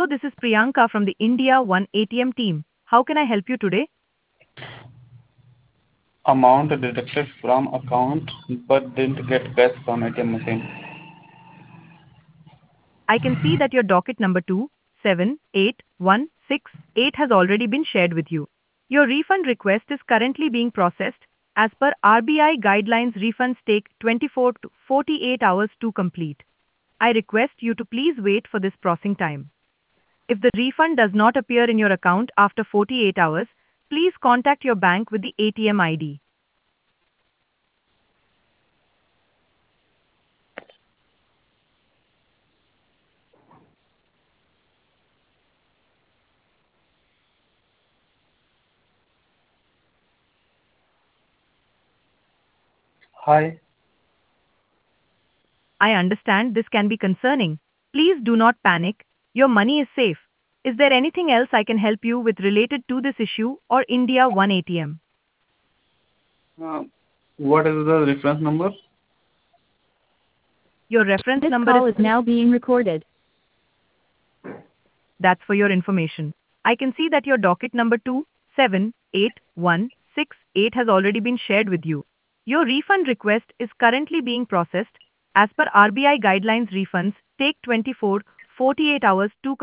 Hello, this is Priyanka from the India One ATM team. How can I help you today? Amount deducted from account but didn't get cash from ATM machine. I can see that your docket number 278168 has already been shared with you. Your refund request is currently being processed. As per RBI guidelines, refunds take 24 to 48 hours to complete. I request you to please wait for this processing time. If the refund does not appear in your account after 48 hours, please contact your bank with the ATM ID. Hi, I understand this can be concerning. Please do not panic. Your money is safe. Is there anything else I can help you with related to this issue or India One ATM? uh, what is the reference number? Your reference This number is call is now being recorded. that's for your information. I can see that your docket number 278168 has already been shared with you. Your refund request is currently being processed. As per RBI guidelines, refunds take 24 48 hours to